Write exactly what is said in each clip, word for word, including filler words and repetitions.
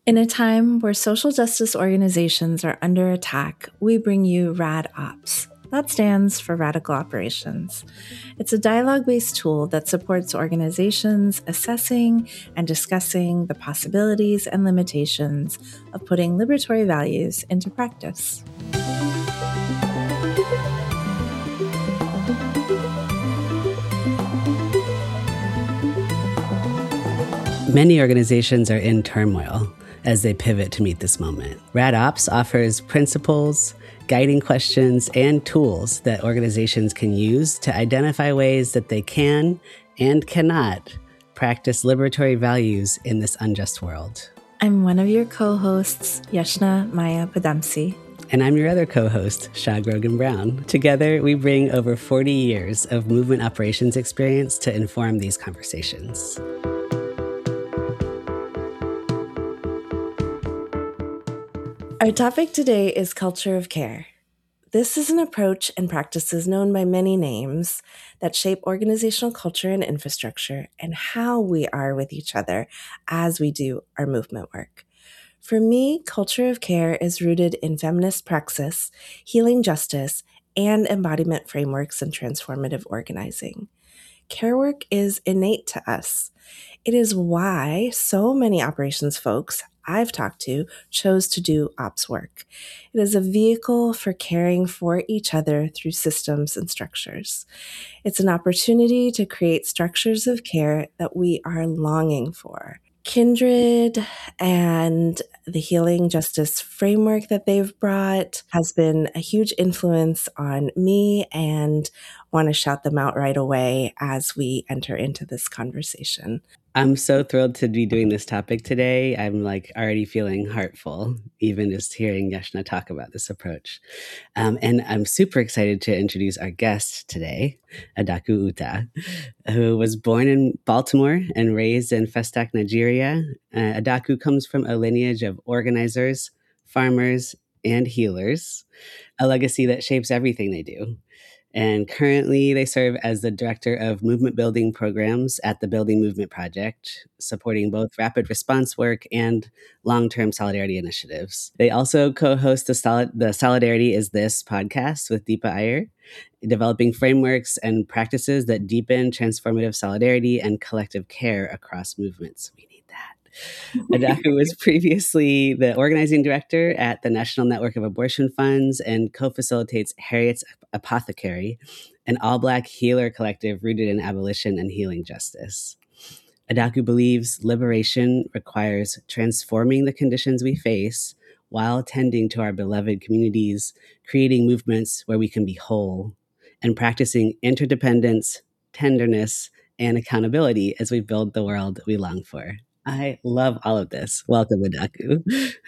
In a time where social justice organizations are under attack, we bring you RADOps. That stands for Radical Operations. It's a dialogue-based tool that supports organizations assessing and discussing the possibilities and limitations of putting liberatory values into practice. Many organizations are in turmoil as they pivot to meet this moment. RADOps offers principles, guiding questions, and tools that organizations can use to identify ways that they can and cannot practice liberatory values in this unjust world. I'm one of your co-hosts, Yashna Maya Padamsi. And I'm your other co-host, Shah Grogan Brown. Together, we bring over forty years of movement operations experience to inform these conversations. Our topic today is culture of care. This is an approach and practices known by many names that shape organizational culture and infrastructure and how we are with each other as we do our movement work. For me, culture of care is rooted in feminist praxis, healing justice, and embodiment frameworks and transformative organizing. Care work is innate to us. It is why so many operations folks I've talked to chose to do ops work. It is a vehicle for caring for each other through systems and structures. It's an opportunity to create structures of care that we are longing for. Kindred and the healing justice framework that they've brought has been a huge influence on me, and want to shout them out right away as we enter into this conversation. I'm so thrilled to be doing this topic today. I'm like already feeling heartful, even just hearing Yashna talk about this approach. Um, and I'm super excited to introduce our guest today, Adaku Uta, who was born in Baltimore and raised in Festac, Nigeria. Uh, Adaku comes from a lineage of organizers, farmers, and healers, a legacy that shapes everything they do. And currently, they serve as the Director of Movement Building Programs at the Building Movement Project, supporting both rapid response work and long-term solidarity initiatives. They also co-host the, Solid- the Solidarity Is This podcast with Deepa Iyer, developing frameworks and practices that deepen transformative solidarity and collective care across movements. We need that. Adaku was previously the organizing director at the National Network of Abortion Funds and co-facilitates Harriet's Apothecary, an all-Black healer collective rooted in abolition and healing justice. Adaku believes liberation requires transforming the conditions we face while tending to our beloved communities, creating movements where we can be whole, and practicing interdependence, tenderness, and accountability as we build the world we long for. I love all of this. Welcome, Adaku.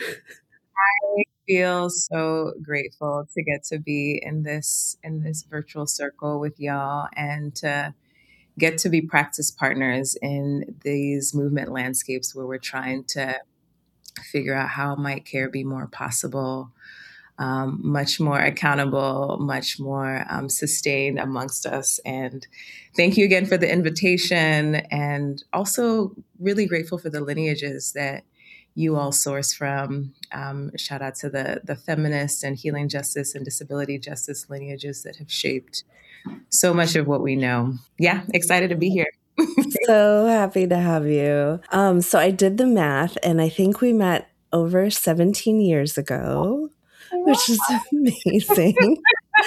I feel so grateful to get to be in this in this virtual circle with y'all and to get to be practice partners in these movement landscapes where we're trying to figure out how might care be more possible, um, much more accountable, much more um, sustained amongst us. And thank you again for the invitation, and also really grateful for the lineages that you all source from. Um, shout out to the, the feminist and healing justice and disability justice lineages that have shaped so much of what we know. Yeah, excited to be here. So happy to have you. Um, so I did the math, and I think we met over seventeen years ago, which is amazing.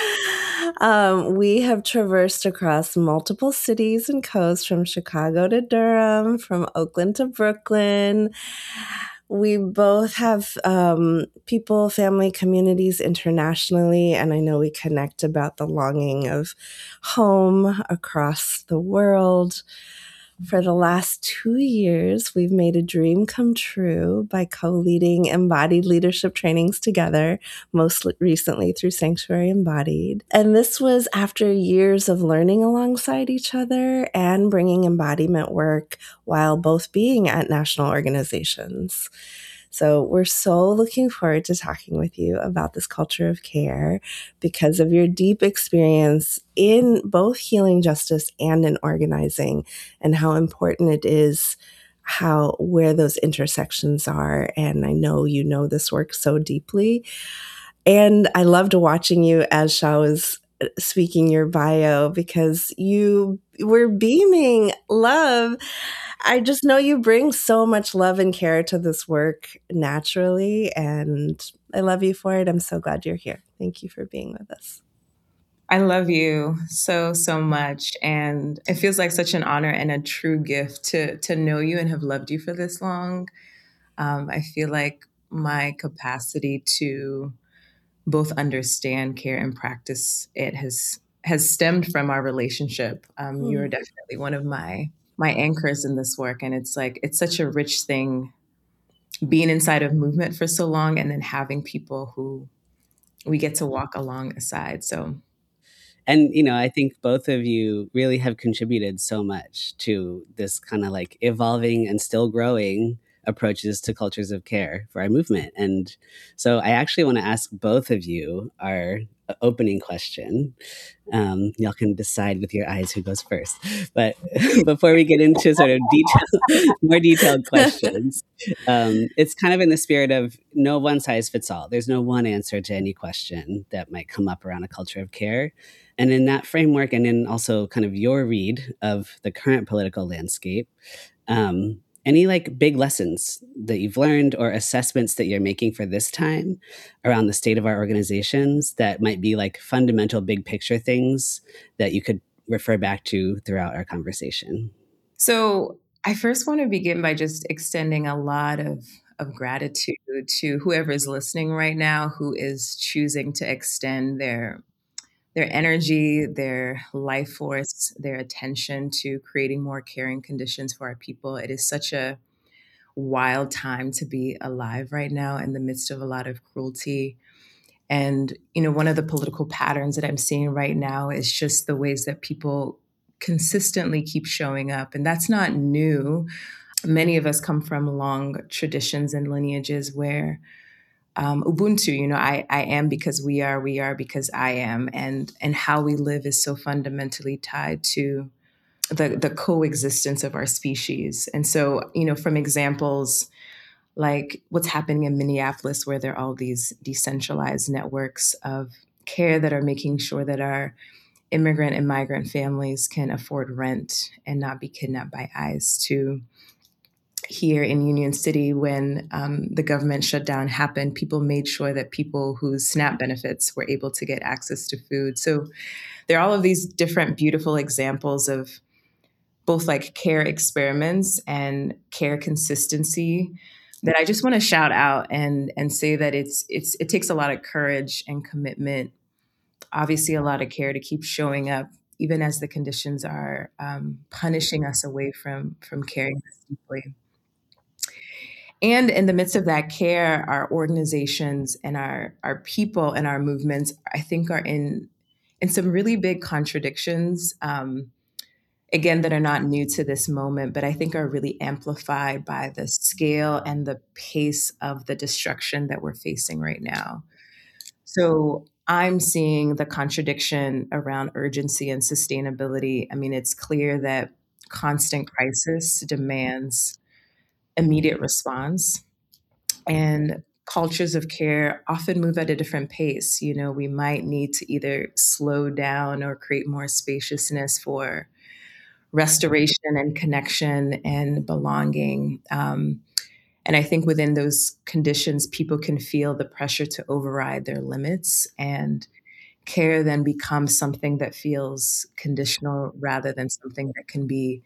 um, we have traversed across multiple cities and coasts, from Chicago to Durham, from Oakland to Brooklyn. We both have um, people, family, communities internationally, and I know we connect about the longing of home across the world. For the last two years, we've made a dream come true by co-leading embodied leadership trainings together, most recently through Sanctuary Embodied. And this was after years of learning alongside each other and bringing embodiment work while both being at national organizations. So we're so looking forward to talking with you about this culture of care because of your deep experience in both healing justice and in organizing, and how important it is how where those intersections are. And I know you know this work so deeply. And I loved watching you as Shah was speaking your bio because you were beaming love. I just know you bring so much love and care to this work naturally, and I love you for it. I'm so glad you're here. Thank you for being with us. I love you so, so much. And it feels like such an honor and a true gift to, to know you and have loved you for this long. Um, I feel like my capacity to both understand care and practice it has has stemmed from our relationship. Um, Mm. You're definitely one of my my anchors in this work, and it's like it's such a rich thing being inside of movement for so long, and then having people who we get to walk alongside. So, And, you know, I think both of you really have contributed so much to this kind of like evolving and still growing approaches to cultures of care for our movement. And so I actually want to ask both of you our opening question. Um, y'all can decide with your eyes who goes first. But before we get into sort of detail, more detailed questions, um, it's kind of in the spirit of no one size fits all. There's no one answer to any question that might come up around a culture of care. And in that framework, and in also kind of your read of the current political landscape, um, any like big lessons that you've learned or assessments that you're making for this time around the state of our organizations that might be like fundamental big picture things that you could refer back to throughout our conversation? So I first want to begin by just extending a lot of, of gratitude to whoever is listening right now, who is choosing to extend their their energy, their life force, their attention to creating more caring conditions for our people. It is such a wild time to be alive right now in the midst of a lot of cruelty. And, you know, one of the political patterns that I'm seeing right now is just the ways that people consistently keep showing up. And that's not new. Many of us come from long traditions and lineages where um, Ubuntu, you know, I, I am because we are, we are because I am, and and how we live is so fundamentally tied to the the coexistence of our species. And so, you know, from examples like what's happening in Minneapolis, where there are all these decentralized networks of care that are making sure that our immigrant and migrant families can afford rent and not be kidnapped by ICE, to here in Union City, when um, the government shutdown happened, people made sure that people whose SNAP benefits were able to get access to food. So there are all of these different beautiful examples of both like care experiments and care consistency that I just want to shout out and and say that it's it's it takes a lot of courage and commitment, obviously a lot of care to keep showing up, even as the conditions are um, punishing us away from from caring this deeply. And in the midst of that care, our organizations and our, our people and our movements, I think, are in, in some really big contradictions, um, again, that are not new to this moment, but I think are really amplified by the scale and the pace of the destruction that we're facing right now. So I'm seeing the contradiction around urgency and sustainability. I mean, it's clear that constant crisis demands immediate response. And cultures of care often move at a different pace. You know, we might need to either slow down or create more spaciousness for restoration and connection and belonging. Um, and I think within those conditions, people can feel the pressure to override their limits, and care then becomes something that feels conditional rather than something that can be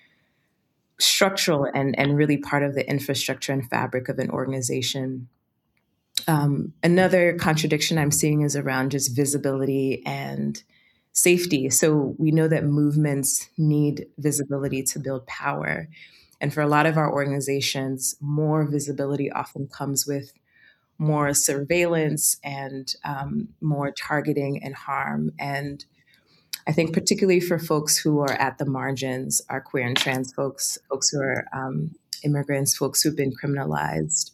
structural and, and really part of the infrastructure and fabric of an organization. Um, another contradiction I'm seeing is around just visibility and safety. So we know that movements need visibility to build power. And for a lot of our organizations, more visibility often comes with more surveillance and um, more targeting and harm. And I think particularly for folks who are at the margins, our queer and trans folks, folks who are um, immigrants, folks who've been criminalized,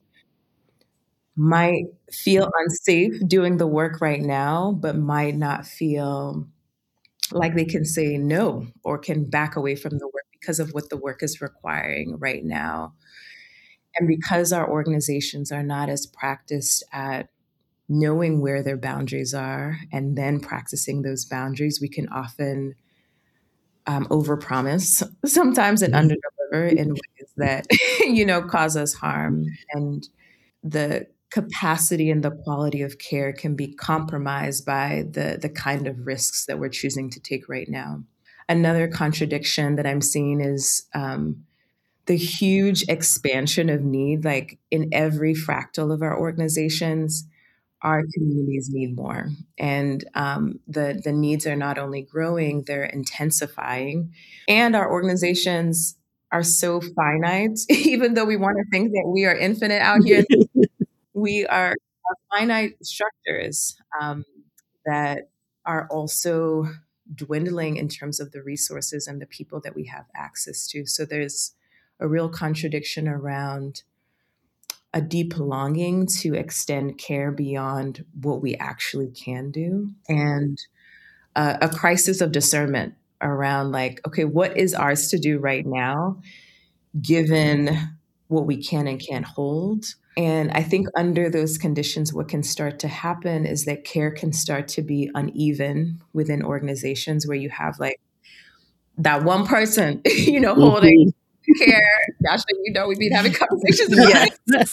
might feel unsafe doing the work right now, but might not feel like they can say no or can back away from the work because of what the work is requiring right now. And because our organizations are not as practiced at knowing where their boundaries are and then practicing those boundaries, we can often um, overpromise sometimes and underdeliver in ways that, you know, cause us harm. And the capacity and the quality of care can be compromised by the the kind of risks that we're choosing to take right now. Another contradiction that I'm seeing is um, the huge expansion of need. Like in every fractal of our organizations, our communities need more, and um, the the needs are not only growing, they're intensifying, and our organizations are so finite. Even though we want to think that we are infinite out here, we are, are finite structures um, that are also dwindling in terms of the resources and the people that we have access to. So there's a real contradiction around a deep longing to extend care beyond what we actually can do, and uh, a crisis of discernment around like, okay, what is ours to do right now, given what we can and can't hold. And I think under those conditions, what can start to happen is that care can start to be uneven within organizations where you have like that one person, you know, holding care. Gosh, you know, we've been having conversations about Yes.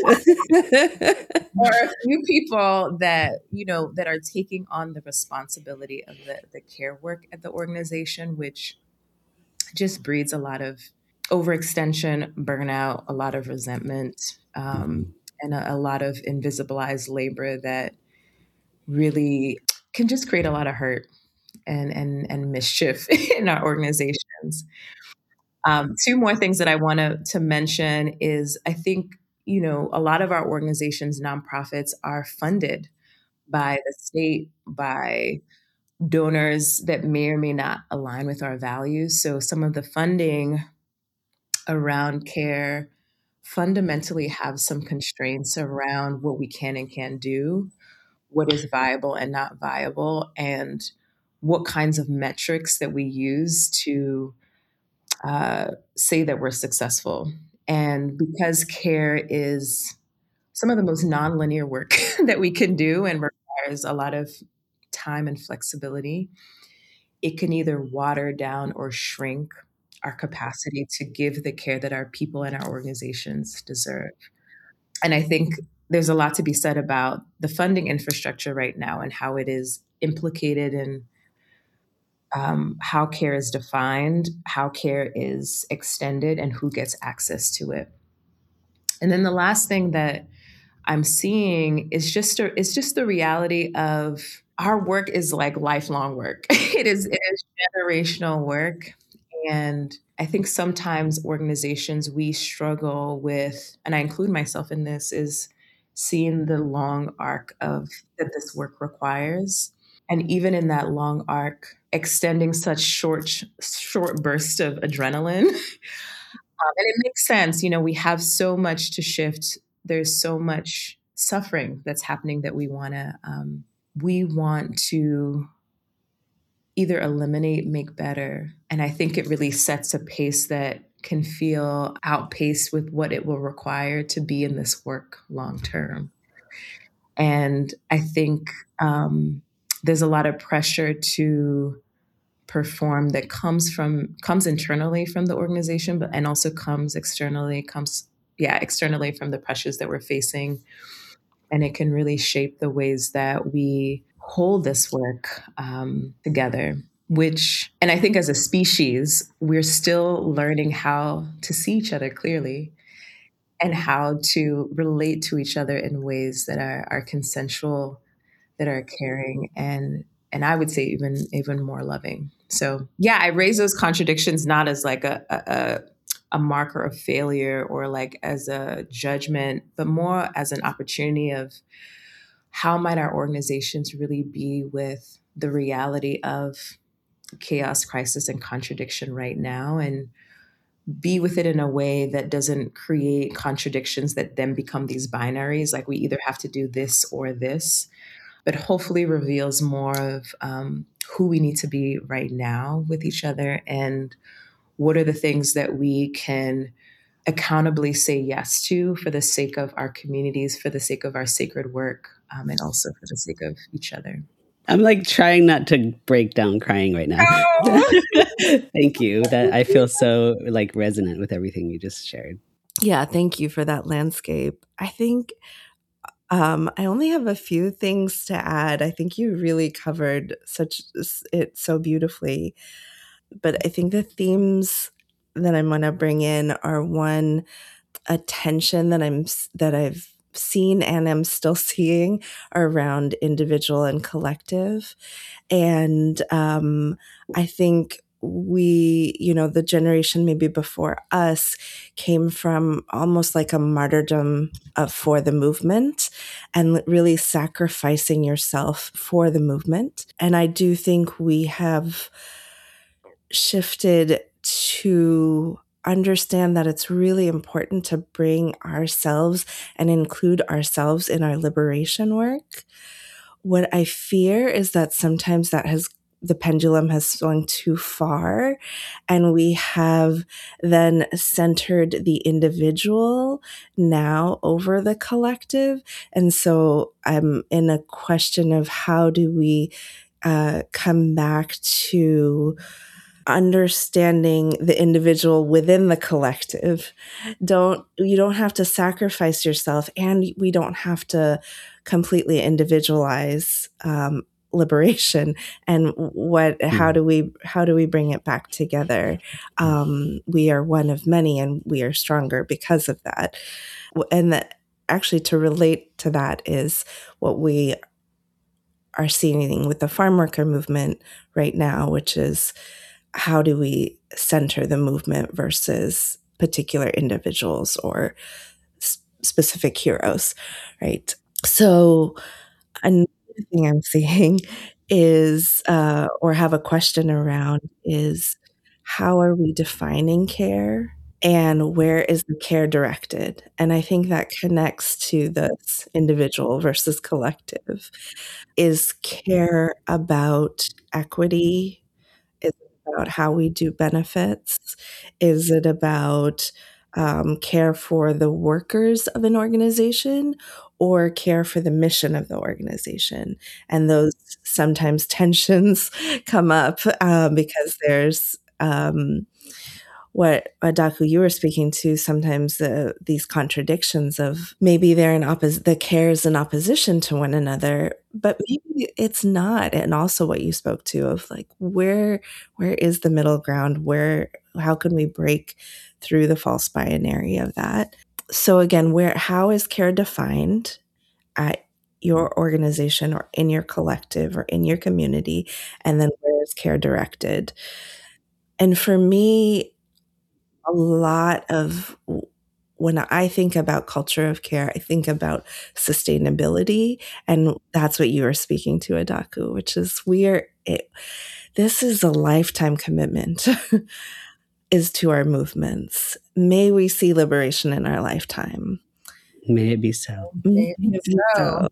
it. Or a few people that, you know, that are taking on the responsibility of the, the care work at the organization, which just breeds a lot of overextension, burnout, a lot of resentment, um, and a, a lot of invisibilized labor that really can just create a lot of hurt and and and mischief in our organizations. Um, two more things that I want to to mention is I think, you know, a lot of our organizations, nonprofits, are funded by the state, by donors that may or may not align with our values. So some of the funding around care fundamentally have some constraints around what we can and can't do, what is viable and not viable, and what kinds of metrics that we use to uh, say that we're successful. And because care is some of the most nonlinear work that we can do and requires a lot of time and flexibility, it can either water down or shrink our capacity to give the care that our people and our organizations deserve. And I think there's a lot to be said about the funding infrastructure right now and how it is implicated in um, how care is defined, how care is extended, and who gets access to it. And then the last thing that I'm seeing is just a, it's just the reality of our work is like lifelong work. it is it is generational work, and I think sometimes organizations we struggle with, and I include myself in this, is seeing the long arc of that this work requires, and even in that long arc, extending such short short bursts of adrenaline. Um, and it makes sense. You know, we have so much to shift. There's so much suffering that's happening that we want to um, we want to either eliminate, make better. And I think it really sets a pace that can feel outpaced with what it will require to be in this work long term. And I think um, there's a lot of pressure to perform that comes from comes internally from the organization, but and also comes externally, comes yeah, externally from the pressures that we're facing. And it can really shape the ways that we hold this work um, together, which, and I think as a species, we're still learning how to see each other clearly and how to relate to each other in ways that are, are consensual, that are caring, and and I would say even even more loving. So yeah, I raise those contradictions not as like a, a a marker of failure or like as a judgment, but more as an opportunity of how might our organizations really be with the reality of chaos, crisis, and contradiction right now, and be with it in a way that doesn't create contradictions that then become these binaries, like we either have to do this or this, but hopefully reveals more of um, who we need to be right now with each other and what are the things that we can accountably say yes to for the sake of our communities, for the sake of our sacred work, um, and also for the sake of each other. I'm like trying not to break down crying right now. Oh. Thank you. That I feel so like resonant with everything you just shared. Yeah, thank you for that landscape. I think um, I only have a few things to add. I think you really covered such it so beautifully. But I think the themes that I'm going to bring in are one, a tension that I'm that I've seen and am still seeing around individual and collective. And um, I think we, you know, the generation maybe before us came from almost like a martyrdom of, for the movement and really sacrificing yourself for the movement. And I do think we have shifted to understand that it's really important to bring ourselves and include ourselves in our liberation work. What I fear is that sometimes that has the pendulum has swung too far, and we have then centered the individual now over the collective. And so I'm in a question of how do we uh, come back to understanding the individual within the collective. Don't you don't have to sacrifice yourself, and we don't have to completely individualize um, liberation. And what how do we how do we bring it back together? Um, we are one of many, and we are stronger because of that. And that actually, to relate to that, is what we are seeing with the farm worker movement right now, which is how do we center the movement versus particular individuals or s- specific heroes, right? So another thing I'm seeing is, uh, or have a question around, is how are we defining care and where is the care directed? And I think that connects to this individual versus collective. Is care about equity? Is it about how we do benefits? Is it about um, care for the workers of an organization or care for the mission of the organization? And those sometimes tensions come up um, because there's um, what Adaku you were speaking to, sometimes the, these contradictions of maybe they're in oppos- the care is in opposition to one another, but maybe it's not. And also what you spoke to of like where where is the middle ground? Where how can we break through the false binary of that? So again, where how is care defined at your organization or in your collective or in your community? And then where is care directed? And for me, a lot of when I think about culture of care, I think about sustainability. And that's what you are speaking to, Adaku, which is we are, it, this is a lifetime commitment is to our movements. May we see liberation in our lifetime. May it be so. May it be so.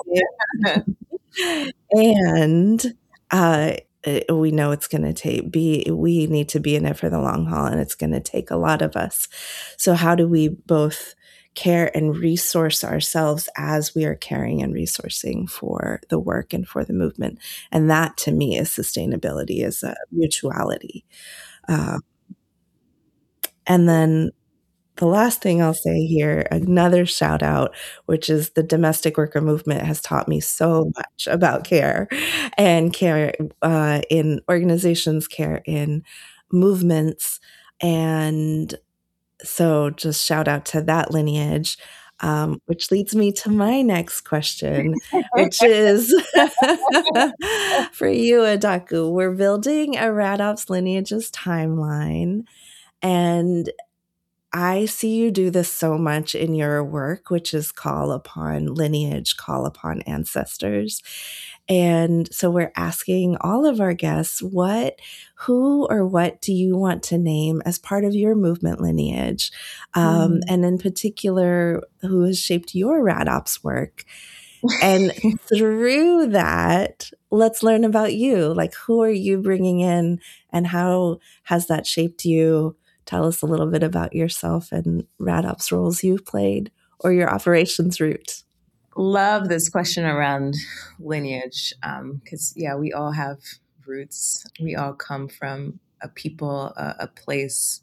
And uh, we know it's going to take be we need to be in it for the long haul, and it's going to take a lot of us. So how do we both care and resource ourselves as we are caring and resourcing for the work and for the movement? And that to me is sustainability, is a mutuality. Uh, and then the last thing I'll say here, another shout out, which is the domestic worker movement has taught me so much about care and care uh, in organizations, care in movements. And so just shout out to that lineage, um, which leads me to my next question, which is for you, Adaku. We're building a RADOPS lineages timeline, and I see you do this so much in your work, which is call upon lineage, call upon ancestors. And so we're asking all of our guests, what, who or what do you want to name as part of your movement lineage? Um, Mm. And in particular, who has shaped your RADOPS work? And through that, let's learn about you. Like, who are you bringing in and how has that shaped you? Tell us a little bit about yourself and RadOps roles you've played or your operations route. Love this question around lineage because, um, yeah, we all have roots. We all come from a people, a, a place,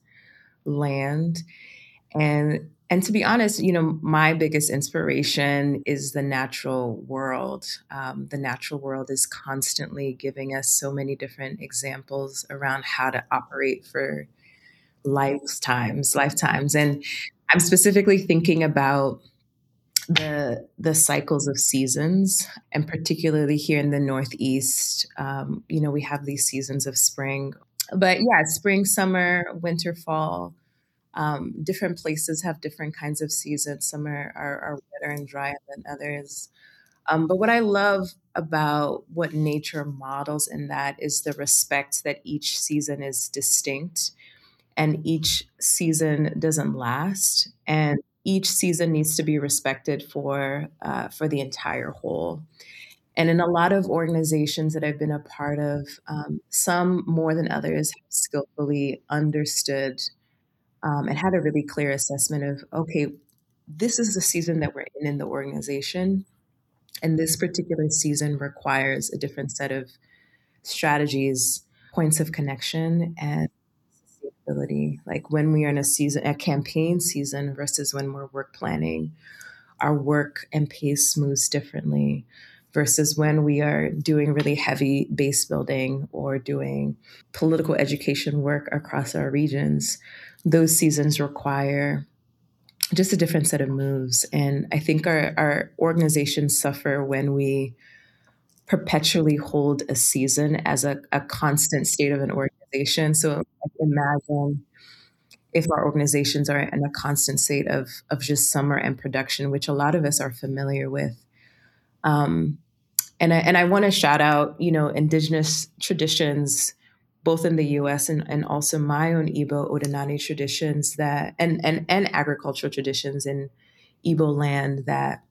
land. And and to be honest, you know, my biggest inspiration is the natural world. Um, the natural world is constantly giving us so many different examples around how to operate for lifetimes, lifetimes. And I'm specifically thinking about the the cycles of seasons, and particularly here in the Northeast, um, you know, we have these seasons of spring. But yeah, spring, summer, winter, fall. Um, different places have different kinds of seasons. Some are, are, are wetter and drier than others. Um, but what I love about what nature models in that is the respect that each season is distinct and each season doesn't last. And each season needs to be respected for uh, for the entire whole. And in a lot of organizations that I've been a part of, um, some more than others have skillfully understood um, and had a really clear assessment of, okay, this is the season that we're in in the organization. And this particular season requires a different set of strategies, points of connection, and sustainability. Like when we are in a season, a campaign season versus when we're work planning, our work and pace moves differently versus when we are doing really heavy base building or doing political education work across our regions. Those seasons require just a different set of moves. And I think our, our organizations suffer when we perpetually hold a season as a, a constant state of an organization. So like, imagine if our organizations are in a constant state of, of just summer and production, which a lot of us are familiar with. Um, and I, and I want to shout out, you know, indigenous traditions, both in the U S and, and also my own Igbo Odinani traditions that, and, and, and agricultural traditions in Igbo land that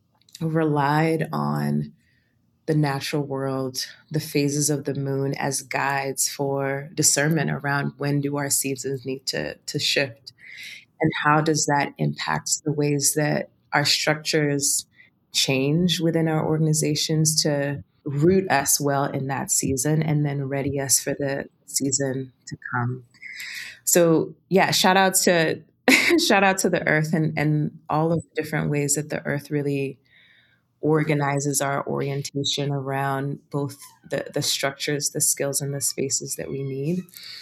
relied on the natural world, the phases of the moon as guides for discernment around when do our seasons need to, to shift and how does that impact the ways that our structures change within our organizations to root us well in that season and then ready us for the season to come. So yeah, shout out to shout out to the earth and, and all of the different ways that the earth really organizes our orientation around both the, the structures, the skills, and the spaces that we need.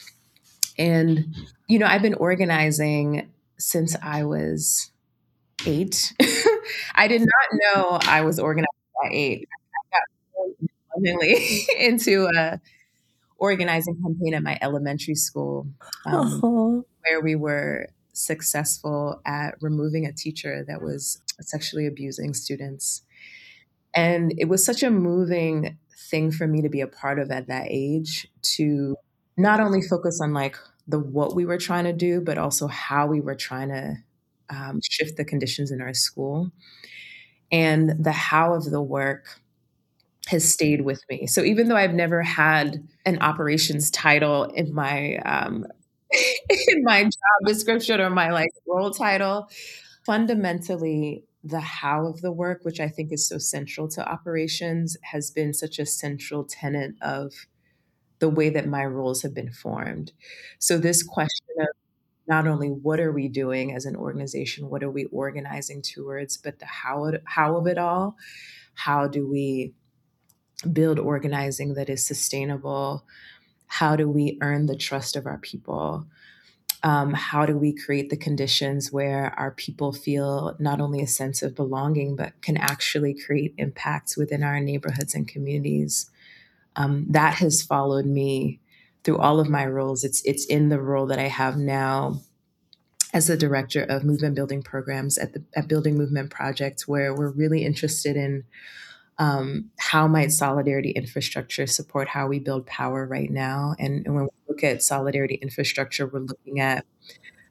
And, you know, I've been organizing since I was eight. I did not know I was organized at eight. I got lovingly into a organizing campaign at my elementary school, um, Oh. where we were successful at removing a teacher that was sexually abusing students. And it was such a moving thing for me to be a part of at that age, to not only focus on like the what we were trying to do, but also how we were trying to um, shift the conditions in our school. And the how of the work has stayed with me. So even though I've never had an operations title in my um, in my job description or my like role title, fundamentally the how of the work, which I think is so central to operations, has been such a central tenet of the way that my roles have been formed. So this question of not only what are we doing as an organization, what are we organizing towards, but the how, how of it all. How do we build organizing that is sustainable? How do we earn the trust of our people? Um, how do we create the conditions where our people feel not only a sense of belonging, but can actually create impacts within our neighborhoods and communities? Um, that has followed me through all of my roles. It's it's in the role that I have now as the director of movement building programs at the at Building Movement Project, where we're really interested in um, how might solidarity infrastructure support how we build power right now. And, and when we look at solidarity infrastructure, we're looking at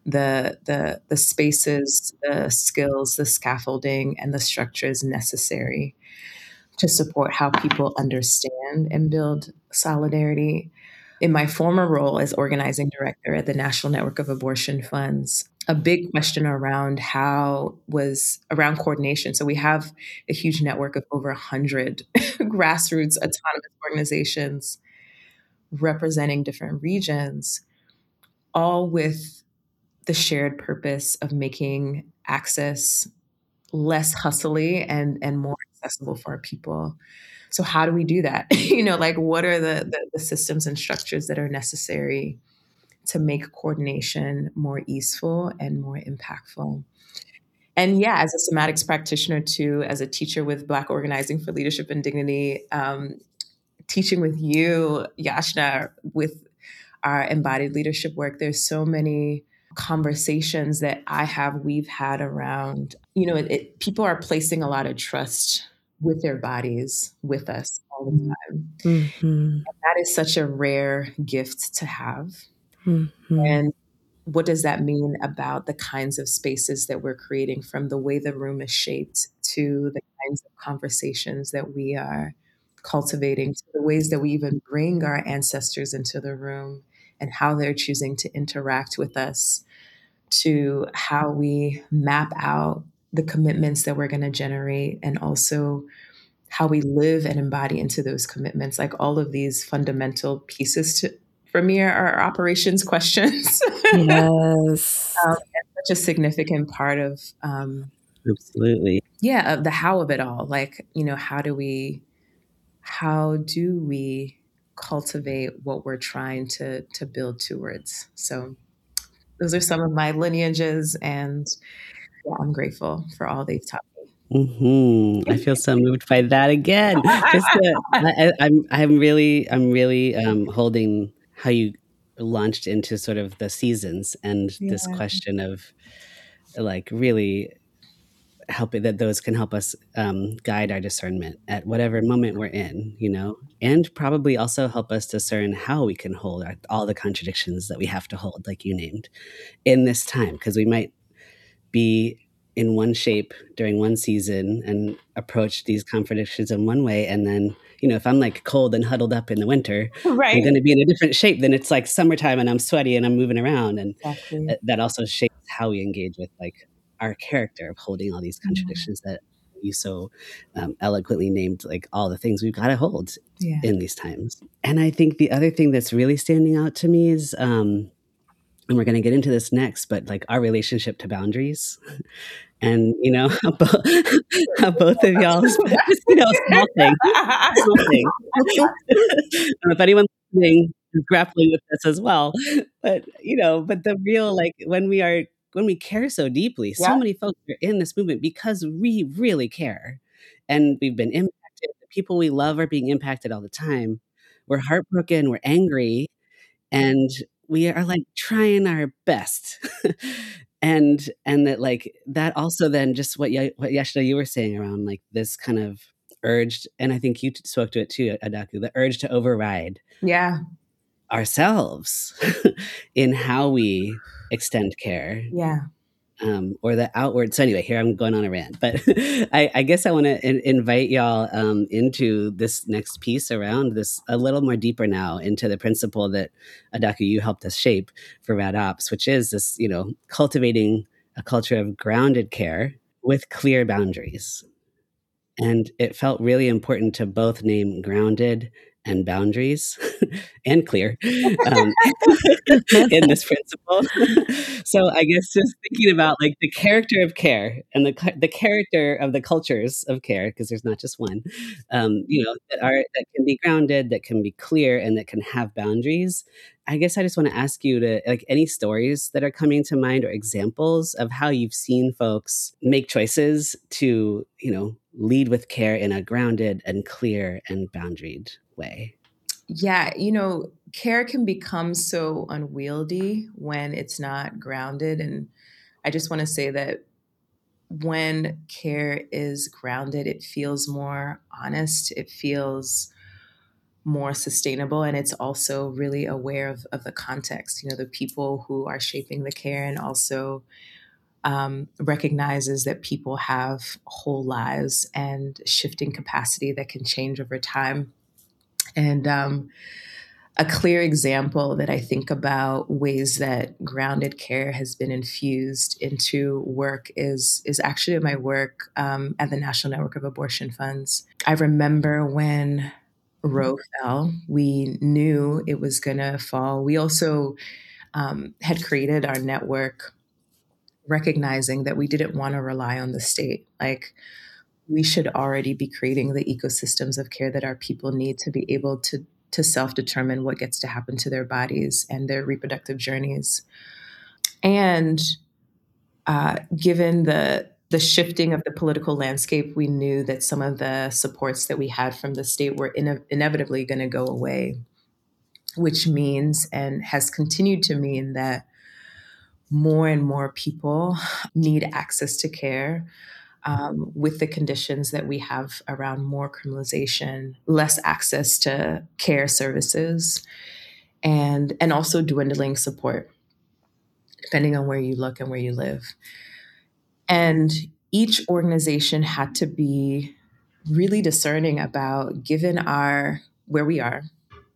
the the the spaces, the skills, the scaffolding, and the structures necessary to support how people understand and build solidarity. In my former role as organizing director at the National Network of Abortion Funds, a big question around how was around coordination. So we have a huge network of over one hundred grassroots autonomous organizations representing different regions, all with the shared purpose of making access less hustly and, and more accessible for our people. So how do we do that? you know, like what are the, the, the systems and structures that are necessary to make coordination more easeful and more impactful? And yeah, as a somatics practitioner too, as a teacher with Black Organizing for Leadership and Dignity, um, teaching with you, Yashna, with our embodied leadership work, there's so many conversations that I have, we've had around, you know, it, it, people are placing a lot of trust with their bodies, with us all the time. Mm-hmm. And that is such a rare gift to have. Mm-hmm. And what does that mean about the kinds of spaces that we're creating, from the way the room is shaped to the kinds of conversations that we are cultivating, to the ways that we even bring our ancestors into the room and how they're choosing to interact with us, to how we map out the commitments that we're going to generate, and also how we live and embody into those commitments. Like all of these fundamental pieces to, for me, are, are operations questions. Yes. um, and such a significant part of, um, Absolutely. yeah, of the how of it all. Like, you know, how do we, how do we cultivate what we're trying to to build towards? So those are some of my lineages, and yeah, I'm grateful for all they've taught me. Mm-hmm. I feel so moved by that again. Just to, I, I'm I'm really I'm really um, holding how you launched into sort of the seasons and Yeah. this question of like really helping that those can help us um, guide our discernment at whatever moment we're in, you know, and probably also help us discern how we can hold our, all the contradictions that we have to hold, like you named, in this time, because we might be in one shape during one season and approach these contradictions in one way, and then, you know, if I'm like cold and huddled up in the winter, Right. I'm going to be in a different shape than it's like summertime and I'm sweaty and I'm moving around, and Exactly. uh, that also shapes how we engage with like our character of holding all these contradictions that you so um, eloquently named, like all the things we've got to hold Yeah. in these times. And I think the other thing that's really standing out to me is, um, and we're going to get into this next, but like our relationship to boundaries. And, you know, how, bo- how both of y'all, just, you know, small thing, small thing. I don't know if anyone listening is grappling with this as well, but, you know, but the real, like when we are, when we care so deeply, so Yeah. many folks are in this movement because we really care, and we've been impacted. The people we love are being impacted all the time. We're heartbroken, we're angry, and we are like trying our best. and and that like that also then just what Ye- what Yashna you were saying around like this kind of urge, and I think you t- spoke to it too, Adaku, the urge to override Yeah. ourselves in how we extend care, Yeah. um, or the outward. So anyway, here I'm going on a rant, but I, I guess I want to in, invite y'all um, into this next piece around this a little more deeper now into the principle that Adaku, you helped us shape for Rad Ops, which is this, you know, cultivating a culture of grounded care with clear boundaries. And it felt really important to both name grounded and boundaries and clear um, in this principle. So I guess just thinking about like the character of care and the the character of the cultures of care, because there's not just one, um, you know, that are that can be grounded, that can be clear, and that can have boundaries. I guess I just want to ask you to like any stories that are coming to mind or examples of how you've seen folks make choices to, you know, lead with care in a grounded and clear and boundaried way. Yeah, you know, care can become so unwieldy when it's not grounded. And I just want to say that when care is grounded, it feels more honest. It feels more sustainable. And it's also really aware of, of the context, you know, the people who are shaping the care, and also um, recognizes that people have whole lives and shifting capacity that can change over time. And um, a clear example that I think about ways that grounded care has been infused into work is, is actually my work um, at the National Network of Abortion Funds. I remember when Roe fell, we knew it was going to fall. We also um, had created our network recognizing that we didn't want to rely on the state. Like, we should already be creating the ecosystems of care that our people need to be able to to self-determine what gets to happen to their bodies and their reproductive journeys. And uh, given the the shifting of the political landscape, we knew that some of the supports that we had from the state were ine- inevitably going to go away, which means, and has continued to mean, that more and more people need access to care. Um, with the conditions that we have around more criminalization, less access to care services, and and also dwindling support, depending on where you look and where you live. And each organization had to be really discerning about, given our where we are,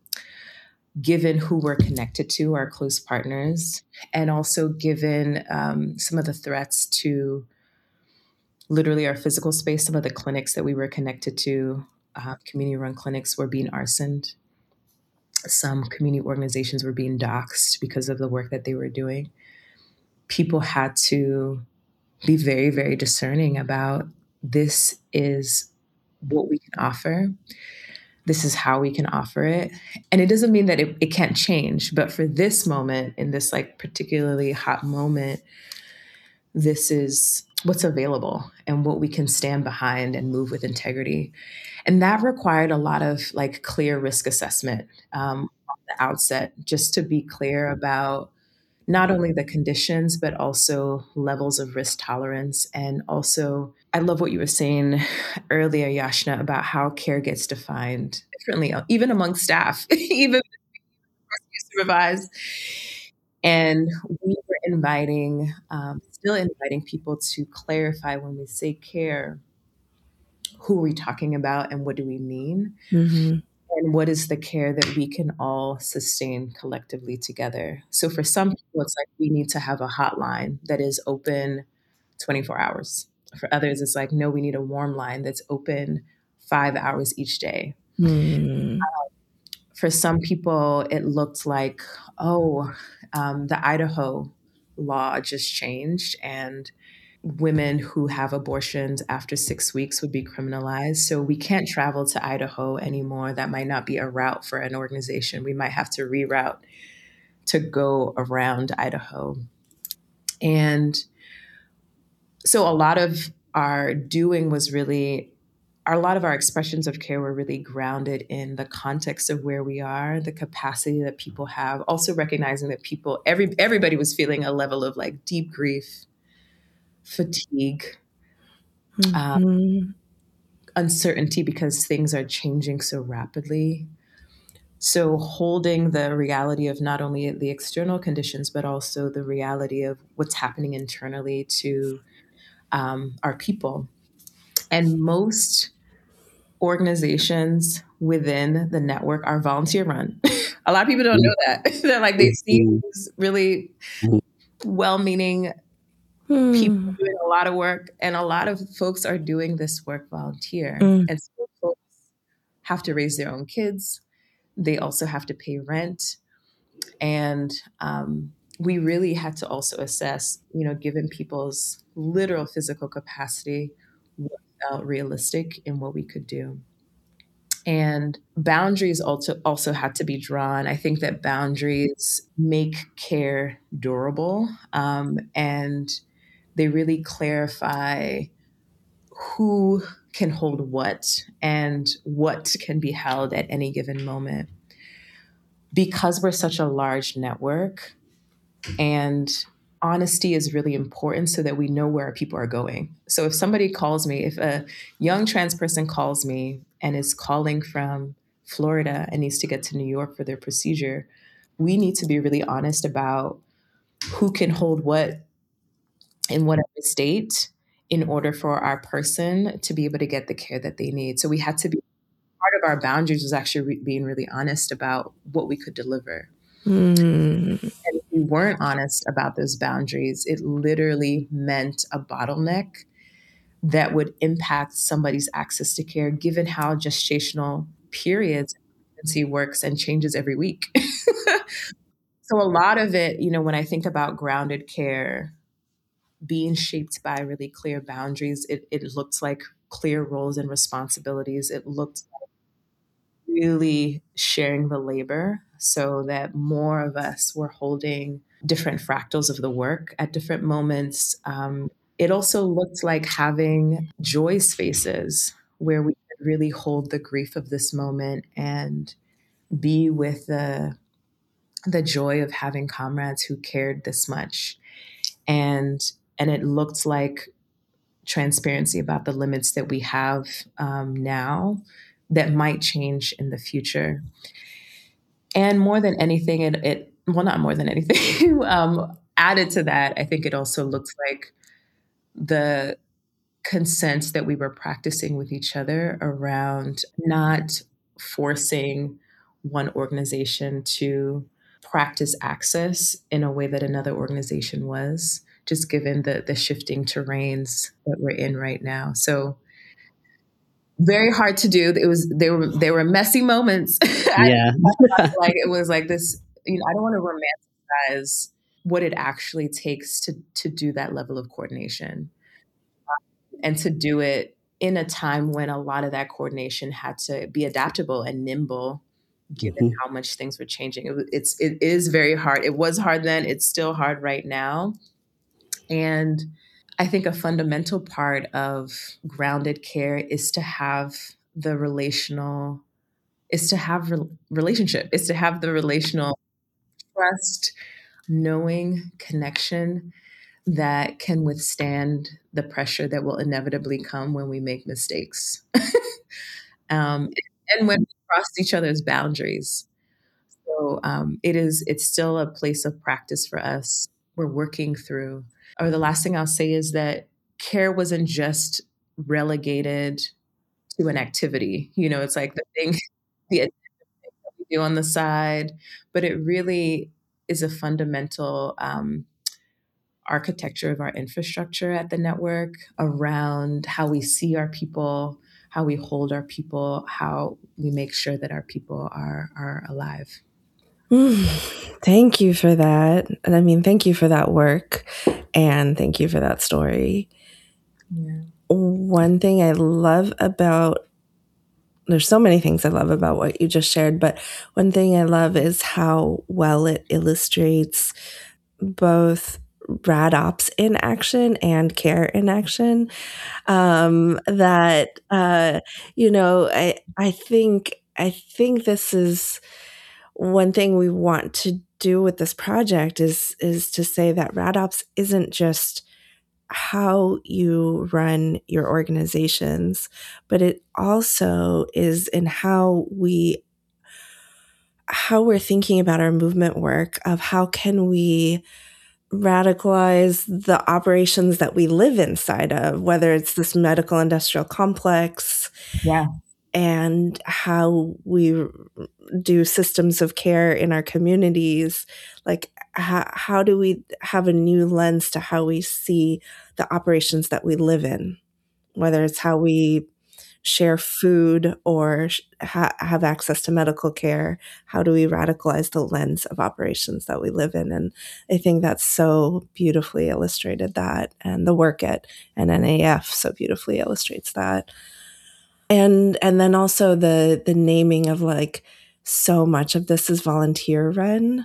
given who we're connected to, our close partners, and also given um, some of the threats to literally our physical space. Some of the clinics that we were connected to, uh, community-run clinics, were being arsoned. Some community organizations were being doxxed because of the work that they were doing. People had to be very, very discerning about, this is what we can offer. This is how we can offer it. And it doesn't mean that it, it can't change, but for this moment, in this like particularly hot moment, this is what's available and what we can stand behind and move with integrity. And that required a lot of like clear risk assessment um, at the outset, just to be clear about not only the conditions, but also levels of risk tolerance. And also, I love what you were saying earlier, Yashna, about how care gets defined differently, even among staff, even supervised. And we were inviting, um, still inviting people to clarify, when we say care, who are we talking about and what do we mean? Mm-hmm. And what is the care that we can all sustain collectively together? So for some people, it's like, we need to have a hotline that is open twenty-four hours. For others, it's like, no, we need a warm line that's open five hours each day. Mm-hmm. For some people, it looked like, oh, um, the Idaho law just changed, and women who have abortions after six weeks would be criminalized. So we can't travel to Idaho anymore. That might not be a route for an organization. We might have to reroute to go around Idaho. And so a lot of our doing was really, a lot of our expressions of care were really grounded in the context of where we are, the capacity that people have, also recognizing that people, every everybody was feeling a level of like deep grief, fatigue, Mm-hmm. um, uncertainty, because things are changing so rapidly. So holding the reality of not only the external conditions, but also the reality of what's happening internally to um, our people. And most organizations within the network are volunteer run. A lot of people don't know that. They're like, they see these really well-meaning people doing a lot of work, and a lot of folks are doing this work volunteer. Mm. And so folks have to raise their own kids. They also have to pay rent. And um, we really had to also assess, you know, given people's literal physical capacity, what felt realistic in what we could do. And boundaries also also had to be drawn. I think that boundaries make care durable, um, and they really clarify who can hold what and what can be held at any given moment. Because we're such a large network, and honesty is really important so that we know where our people are going. So if somebody calls me, if a young trans person calls me and is calling from Florida and needs to get to New York for their procedure, we need to be really honest about who can hold what in whatever state in order for our person to be able to get the care that they need. So we had to be, part of our boundaries was actually re- being really honest about what we could deliver. Mm. And if we weren't honest about those boundaries, it literally meant a bottleneck that would impact somebody's access to care, given how gestational periods pregnancy works and changes every week. So a lot of it, you know, when I think about grounded care being shaped by really clear boundaries, it, it looked like clear roles and responsibilities. It looked like really sharing the labor so that more of us were holding different fractals of the work at different moments. Um, it also looked like having joy spaces where we could really hold the grief of this moment and be with the the joy of having comrades who cared this much. And and it looked like transparency about the limits that we have um, now that might change in the future. And more than anything, it, it well, not more than anything, um, added to that, I think it also looks like the consent that we were practicing with each other around not forcing one organization to practice access in a way that another organization was, just given the the shifting terrains that we're in right now. So very hard to do. It was they were they were messy moments. Yeah. Like it was like this, you know, I don't want to romanticize what it actually takes to to do that level of coordination and to do it in a time when a lot of that coordination had to be adaptable and nimble given Mhm. how much things were changing. It, it's it is very hard. It was hard then. It's still hard right now. And I think a fundamental part of grounded care is to have the relational, is to have re- relationship, is to have the relational trust, knowing connection that can withstand the pressure that will inevitably come when we make mistakes. um, and when we cross each other's boundaries. So um, it is, it's still a place of practice for us. We're working through. Or the last thing I'll say is that care wasn't just relegated to an activity. You know, it's like the thing, the thing that we do on the side, but it really is a fundamental um, architecture of our infrastructure at the network around how we see our people, how we hold our people, how we make sure that our people are are alive. Mm, thank you for that. And I mean, thank you for that work and thank you for that story. Yeah. One thing I love about, there's so many things I love about what you just shared, but one thing I love is how well it illustrates both rad ops in action and care in action. Um, that, uh, you know, I, I think, I think this is one thing we want to do with this project is, is to say that rad ops isn't just how you run your organizations, but it also is in how we how we're thinking about our movement work of how can we radicalize the operations that we live inside of, whether it's this medical industrial complex, Yeah. and how we do systems of care in our communities. Like, how, how do we have a new lens to how we see the operations that we live in, whether it's how we share food or ha- have access to medical care? How do we radicalize the lens of operations that we live in? And I think that's so beautifully illustrated that, and the work at N N A F so beautifully illustrates that. And and then also the the naming of, like, so much of this is volunteer run.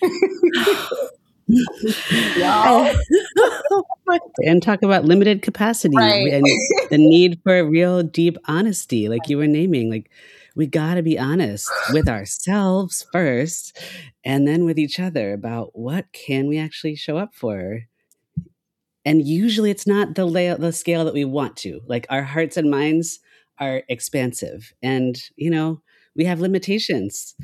Wow. And talk about limited capacity Right. and the need for real deep honesty, like you were naming. Like, we got to be honest with ourselves first, and then with each other about what can we actually show up for. And usually it's not the layout, the scale that we want to. Like, our hearts and minds are expansive, and you know, we have limitations.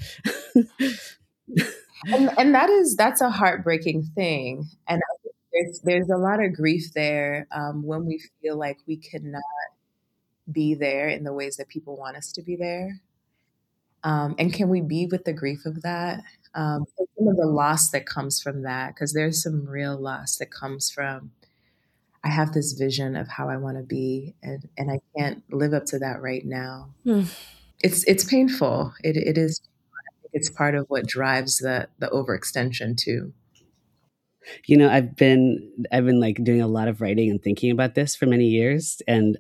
and, and that is that's a heartbreaking thing. And I think there's there's a lot of grief there um, when we feel like we cannot be there in the ways that people want us to be there. Um, and can we be with the grief of that? Um, and some of the loss that comes from that, because there's some real loss that comes from, I have this vision of how I want to be, and, and I can't live up to that right now. Hmm. It's it's painful. It it is. It's part of what drives the the overextension too. You know, I've been I've been like doing a lot of writing and thinking about this for many years, and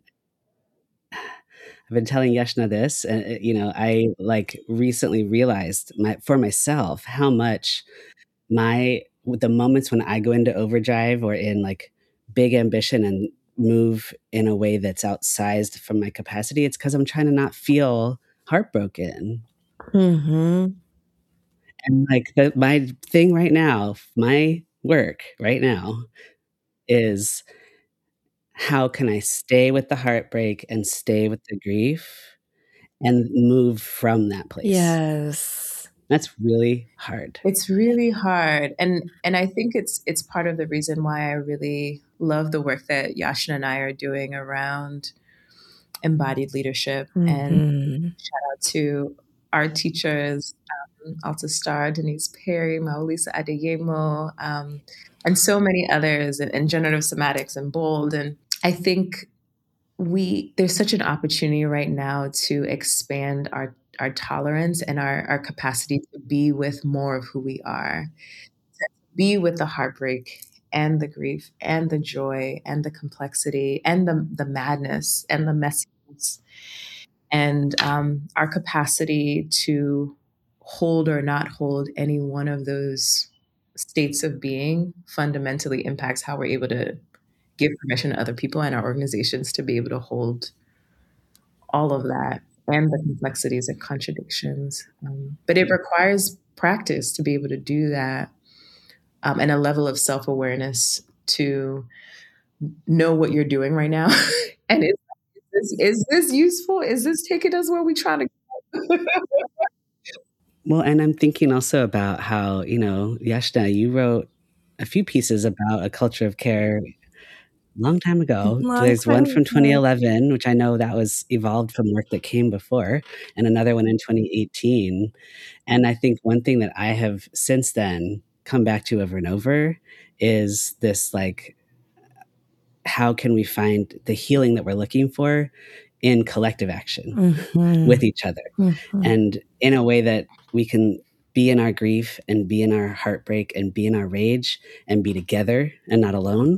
I've been telling Yashna this, and you know, I like recently realized my, for myself how much my the moments when I go into overdrive or in like big ambition and move in a way that's outsized from my capacity, it's because I'm trying to not feel heartbroken. Mm-hmm. And like the, my thing right now, my work right now is how can I stay with the heartbreak and stay with the grief and move from that place? Yes. That's really hard. It's really hard. And and I think it's it's part of the reason why I really love the work that Yashna and I are doing around embodied leadership. Mm-hmm. And shout out to our teachers, um, Alta Star, Denise Perry, Maulisa Adeyemo, um, and so many others, and, and generative somatics and bold. And I think we there's such an opportunity right now to expand our our tolerance and our, our capacity to be with more of who we are, to be with the heartbreak and the grief and the joy and the complexity and the, the madness and the messiness, and um, our capacity to hold or not hold any one of those states of being fundamentally impacts how we're able to give permission to other people and our organizations to be able to hold all of that and the complexities and contradictions. Um, but it requires practice to be able to do that, um, and a level of self-awareness to know what you're doing right now. And is, is, is this useful? Is this taking us where we trying to go? Well, and I'm thinking also about how, you know, Yashna, you wrote a few pieces about a culture of care a long time ago. Long There's one time from ago. twenty eleven, which I know that was evolved from work that came before, and another one in twenty eighteen. And I think one thing that I have since then come back to over and over is this, like, how can we find the healing that we're looking for in collective action Mm-hmm. with each other, Mm-hmm. and in a way that we can be in our grief and be in our heartbreak and be in our rage and be together and not alone.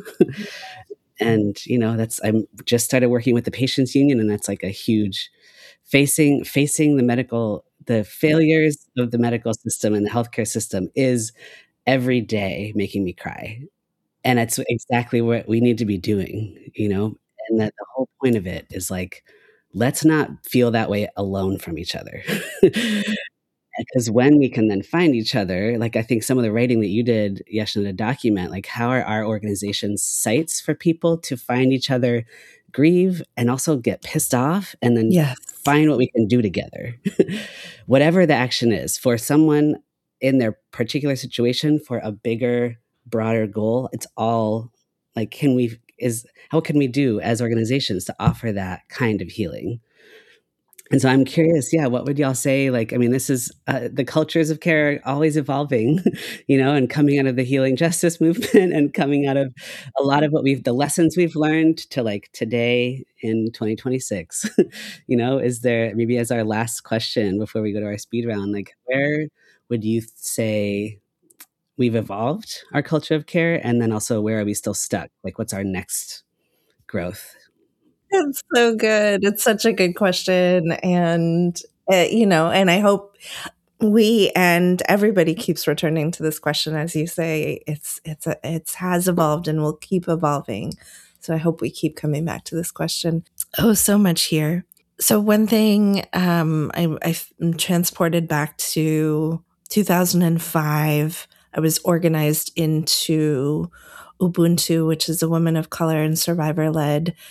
And, you know, that's, I'm just started working with the Patients Union, and that's like a huge facing, facing the medical, the failures of the medical system and the healthcare system is every day making me cry. And it's exactly what we need to be doing, you know, and that the whole point of it is like, let's not feel that way alone from each other. Because when we can then find each other, like I think some of the writing that you did, Yashna, to document, like how are our organizations sites for people to find each other, grieve, and also get pissed off, and then Yes. find what we can do together. Whatever the action is for someone in their particular situation, for a bigger, broader goal, it's all like, can we, is, how can we do as organizations to offer that kind of healing? And so I'm curious, yeah, what would y'all say? Like, I mean, this is uh, the cultures of care are always evolving, you know, and coming out of the healing justice movement and coming out of a lot of what we've, the lessons we've learned to like today in twenty twenty-six, you know, is there maybe as our last question before we go to our speed round, like where would you say we've evolved our culture of care? And then also where are we still stuck? Like what's our next growth? It's so good. It's such a good question. And, uh, you know, and I hope we and everybody keeps returning to this question. As you say, it's, it's, a, it's has evolved and will keep evolving. So I hope we keep coming back to this question. Oh, so much here. So one thing, um, I, I'm transported back to two thousand five. I was organized into Ubuntu, which is a women of color and survivor-led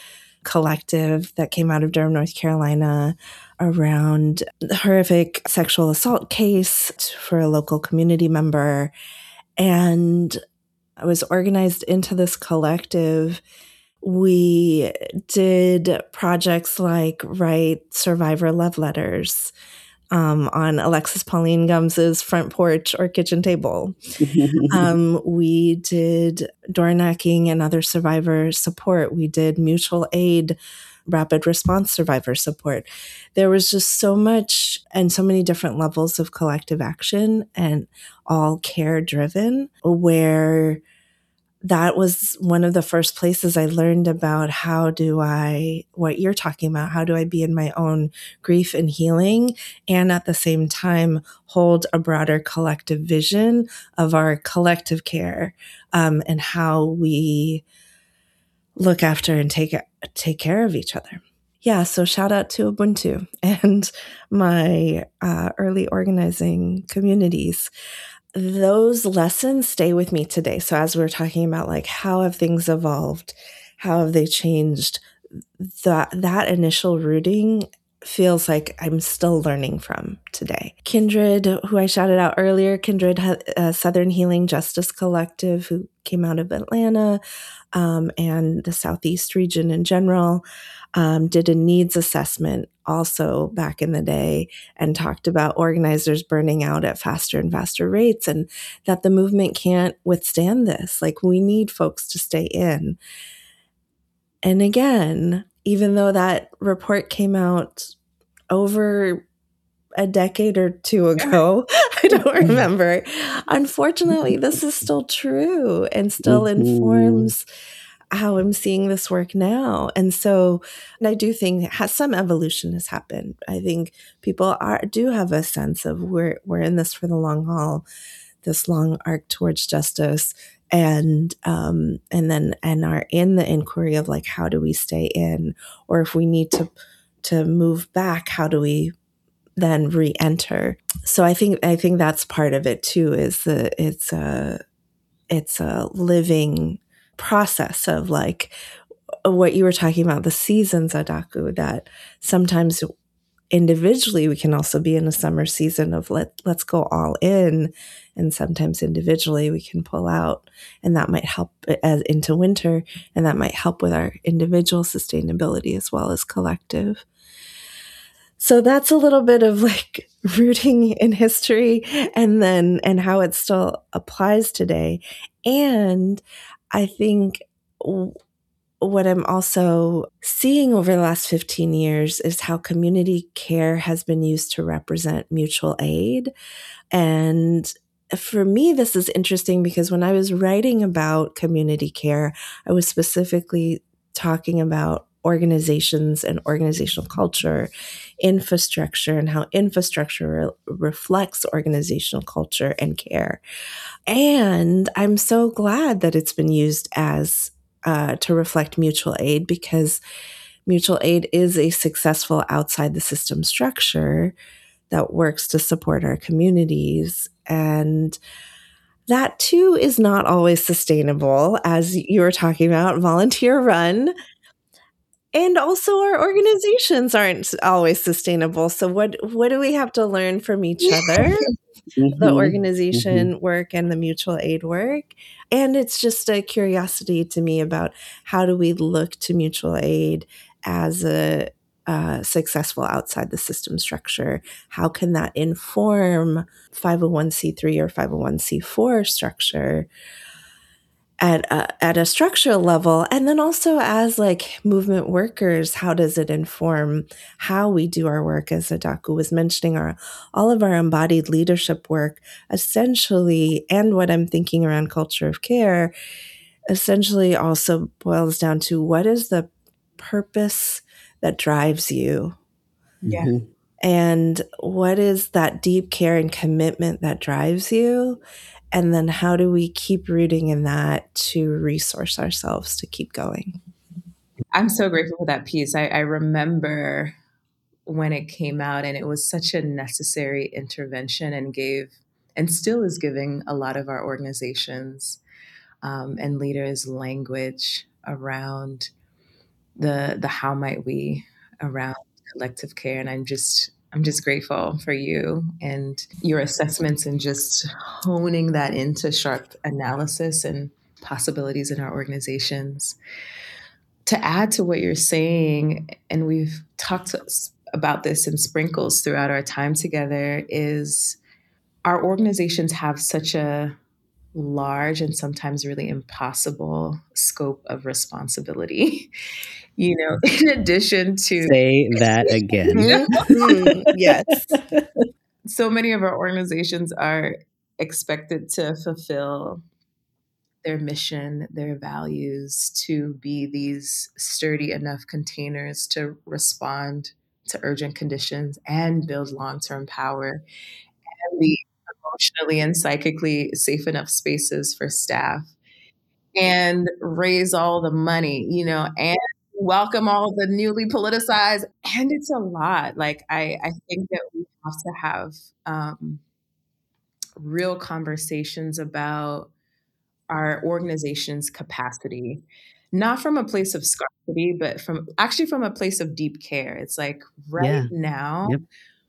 collective that came out of Durham, North Carolina, around the horrific sexual assault case for a local community member. And I was organized into this collective. We did projects like write survivor love letters um, on Alexis Pauline Gumbs's front porch or kitchen table. um, we did door knocking and other survivor support. We did mutual aid, rapid response survivor support. There was just so much and so many different levels of collective action and all care driven, where that was one of the first places I learned about how do I, what you're talking about, how do I be in my own grief and healing, and at the same time hold a broader collective vision of our collective care um, and how we look after and take take care of each other. Yeah, so shout out to Ubuntu and my uh, early organizing communities. Those lessons stay with me today. So as we're talking about, like, how have things evolved? How have they changed? That, that initial rooting feels like I'm still learning from today. Kindred, who I shouted out earlier, Kindred uh, Southern Healing Justice Collective, who came out of Atlanta um, and the Southeast region in general, um, did a needs assessment also back in the day and talked about organizers burning out at faster and faster rates, and that the movement can't withstand this. Like, we need folks to stay in. And again, even though that report came out over a decade or two ago, I don't remember. Unfortunately, this is still true and still Mm-hmm. informs how I'm seeing this work now. And so, and I do think has some evolution has happened. I think people are do have a sense of we're we're in this for the long haul, this long arc towards justice, and um, and then and are in the inquiry of, like, how do we stay in, or if we need to to move back, how do we then re-enter? So I think I think that's part of it too. Is the it's a it's a living process of, like, what you were talking about, the seasons, Adaku, that sometimes individually we can also be in a summer season of let, let's go all in, and sometimes individually we can pull out, and that might help as into winter, and that might help with our individual sustainability as well as collective. So that's a little bit of, like, rooting in history and then and how it still applies today. And I think w- what I'm also seeing over the last fifteen years is how community care has been used to represent mutual aid. And for me, this is interesting because when I was writing about community care, I was specifically talking about organizations and organizational culture, infrastructure, and how infrastructure re- reflects organizational culture and care. And I'm so glad that it's been used as uh, to reflect mutual aid, because mutual aid is a successful outside the system structure that works to support our communities. And that too is not always sustainable, as you were talking about, volunteer run. And also our organizations aren't always sustainable. So what what do we have to learn from each other? Mm-hmm. The organization Mm-hmm. work and the mutual aid work. And it's just a curiosity to me about how do we look to mutual aid as a uh, successful outside the system structure? How can that inform five oh one c three or five oh one c four structure at a, at a structural level? And then also as, like, movement workers, how does it inform how we do our work? As Adaku was mentioning, our all of our embodied leadership work essentially, and what I'm thinking around culture of care, essentially also boils down to what is the purpose that drives you? Yeah. Mm-hmm. And what is that deep care and commitment that drives you? And then how do we keep rooting in that to resource ourselves to keep going? I'm so grateful for that piece. I, I remember when it came out, and it was such a necessary intervention, and gave and still is giving a lot of our organizations um, and leaders language around the the how might we around collective care. And I'm just I'm just grateful for you and your assessments and just honing that into sharp analysis and possibilities in our organizations. To add to what you're saying, and we've talked about this in sprinkles throughout our time together, is our organizations have such a large and sometimes really impossible scope of responsibility. You know, in addition to Say that again. Mhm. Yes. so many of our organizations are expected to fulfill their mission, their values, to be these sturdy enough containers to respond to urgent conditions and build long-term power and be emotionally and psychically safe enough spaces for staff and raise all the money, you know, and welcome all the newly politicized. And it's a lot. Like, I, I think that we have to have um, real conversations about our organization's capacity, not from a place of scarcity, but from actually from a place of deep care. It's like right Yeah. now, Yep.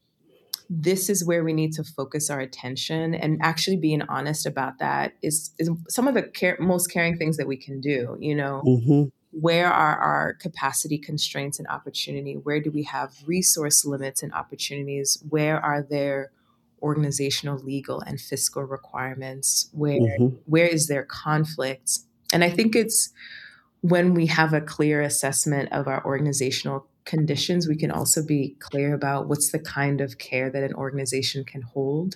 this is where we need to focus our attention, and actually being honest about that is, is some of the care, most caring things that we can do. You know, Mm-hmm. where are our capacity constraints and opportunity? Where do we have resource limits and opportunities? Where are there organizational, legal, and fiscal requirements? Where Mm-hmm. where is there conflict? And I think it's when we have a clear assessment of our organizational conditions, we can also be clear about what's the kind of care that an organization can hold.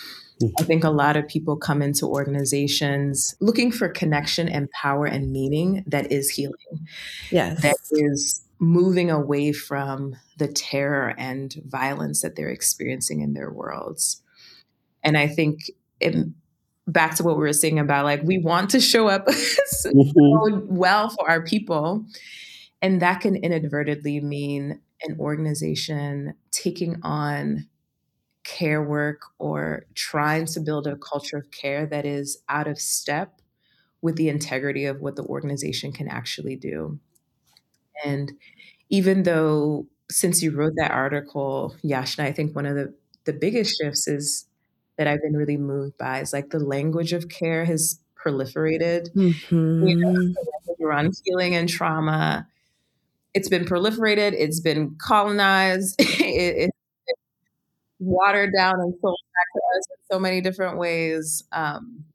I think a lot of people come into organizations looking for connection and power and meaning that is healing, Yes. that is moving away from the terror and violence that they're experiencing in their worlds. And I think it, back to what we were saying about, like, we want to show up so Mm-hmm. well for our people. And that can inadvertently mean an organization taking on care work or trying to build a culture of care that is out of step with the integrity of what the organization can actually do. And even though, since you wrote that article, Yashna, I think one of the, the biggest shifts is that I've been really moved by is like the language of care has proliferated. Mm-hmm. You know, the language around healing and trauma. It's been proliferated. It's been colonized. it, it's watered down and sold back to us in so many different ways. Um,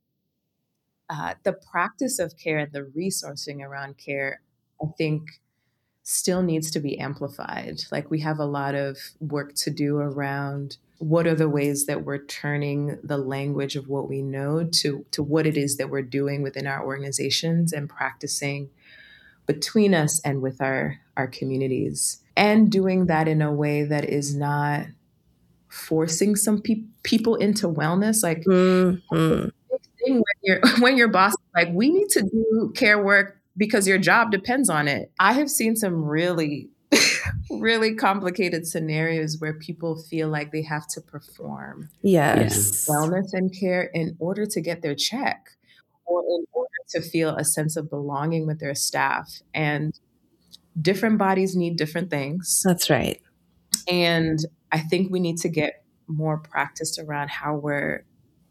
uh, the practice of care and the resourcing around care, I think, still needs to be amplified. Like, we have a lot of work to do around what are the ways that we're turning the language of what we know to, to what it is that we're doing within our organizations and practicing between us and with our, our communities. And doing that in a way that is not forcing some pe- people into wellness. Like, Mm-hmm. thing when your when your boss is like, we need to do care work because your job depends on it. I have seen some really, really complicated scenarios where people feel like they have to perform Yes. wellness and care in order to get their check or in order to feel a sense of belonging with their staff. And different bodies need different things. That's right. And I think we need to get more practiced around how we're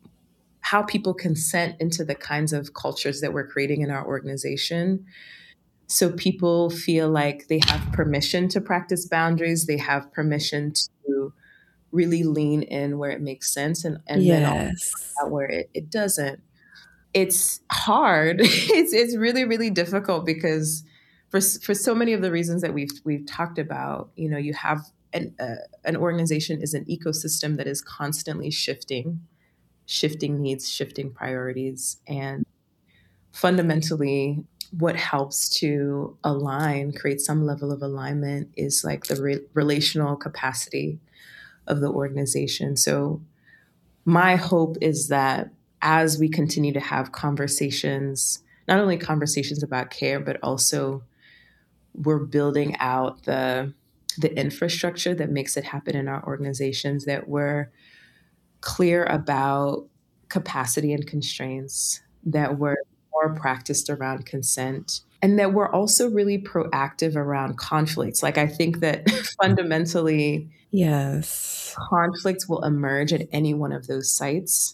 how people consent into the kinds of cultures that we're creating in our organization. So people feel like they have permission to practice boundaries, they have permission to really lean in where it makes sense, and, and then also Yes. out where it, it doesn't. It's hard. it's it's really, really difficult because for for so many of the reasons that we've we've talked about, you know, you have an uh, an organization is an ecosystem that is constantly shifting shifting needs, shifting priorities. And fundamentally, what helps to align, create some level of alignment is like the re- relational capacity of the organization. So, my hope is that as we continue to have conversations, not only conversations about care, but also we're building out the the infrastructure that makes it happen in our organizations, that we're clear about capacity and constraints, that we're more practiced around consent, and that we're also really proactive around conflicts. Like, I think that fundamentally, Yes. conflict will emerge at any one of those sites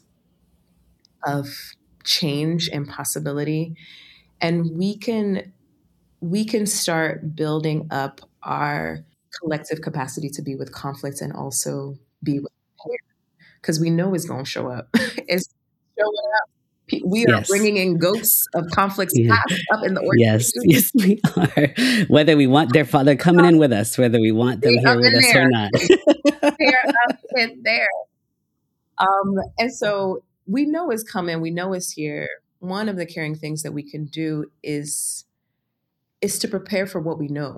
of change and possibility. And we can we can start building up our collective capacity to be with conflict and also be with care, because we know it's going to show up. It's showing up. Pe- We are Yes. bringing in ghosts of conflicts Yeah. past up in the Yes, organization. yes, we are. Whether we want their father coming in with us, whether we want them They here up with in us or there. not. They're up in there. Um, and so we know it's coming. We know it's here. One of the caring things that we can do is is to prepare for what we know.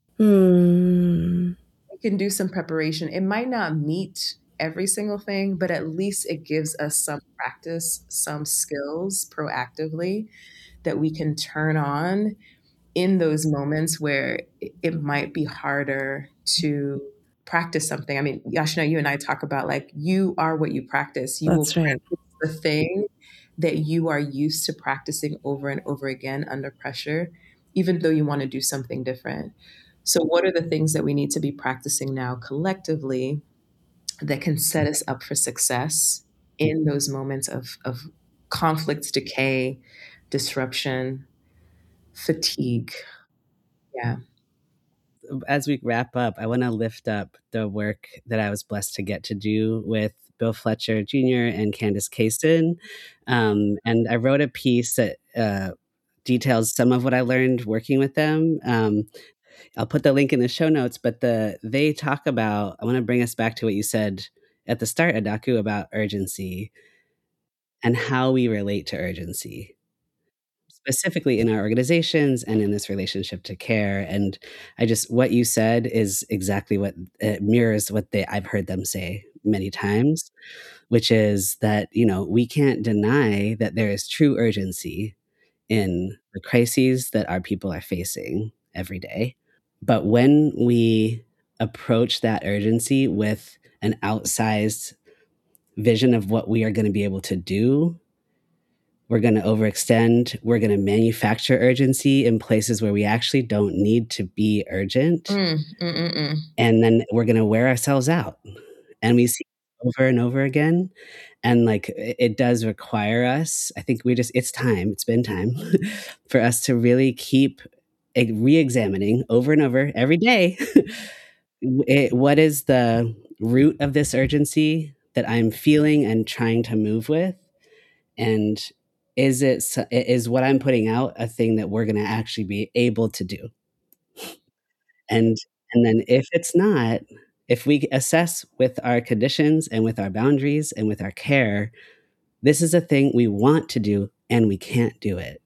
Hmm. We can do some preparation. It might not meet every single thing, but at least it gives us some practice, some skills proactively that we can turn on in those moments where it, it might be harder to practice something. I mean, Yashna, you and I talk about, like, you are what you practice. You will That's right. practice the thing that you are used to practicing over and over again under pressure, even though you want to do something different. So, what are the things that we need to be practicing now collectively that can set us up for success in those moments of, of conflict, decay, disruption, fatigue? Yeah. As we wrap up, I want to lift up the work that I was blessed to get to do with Bill Fletcher Junior and Candace Kaysen. Um, and I wrote a piece that uh, details some of what I learned working with them. Um, I'll put the link in the show notes, but the they talk about, I want to bring us back to what you said at the start, Adaku, about urgency and how we relate to urgency, specifically in our organizations and in this relationship to care. And I just, what you said is exactly what it mirrors what they, I've heard them say many times, which is that, you know, we can't deny that there is true urgency in the crises that our people are facing every day. But when we approach that urgency with an outsized vision of what we are going to be able to do, we're going to overextend. We're going to manufacture urgency in places where we actually don't need to be urgent. Mm, mm, mm, mm. And then we're going to wear ourselves out. And we see it over and over again. And like it it does require us, I think we just, it's time, it's been time for us to really keep e- re-examining over and over every day it, what is the root of this urgency that I'm feeling and trying to move with? And is it s- is what I'm putting out a thing that we're going to actually be able to do? And and then if it's not, if we assess with our conditions and with our boundaries and with our care, this is a thing we want to do and we can't do it.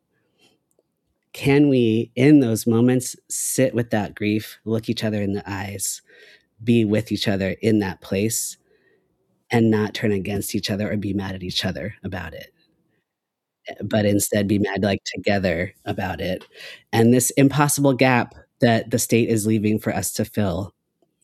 Can we, in those moments, sit with that grief, look each other in the eyes, be with each other in that place, and not turn against each other or be mad at each other about it, but instead be mad, like, together about it, and this impossible gap that the state is leaving for us to fill.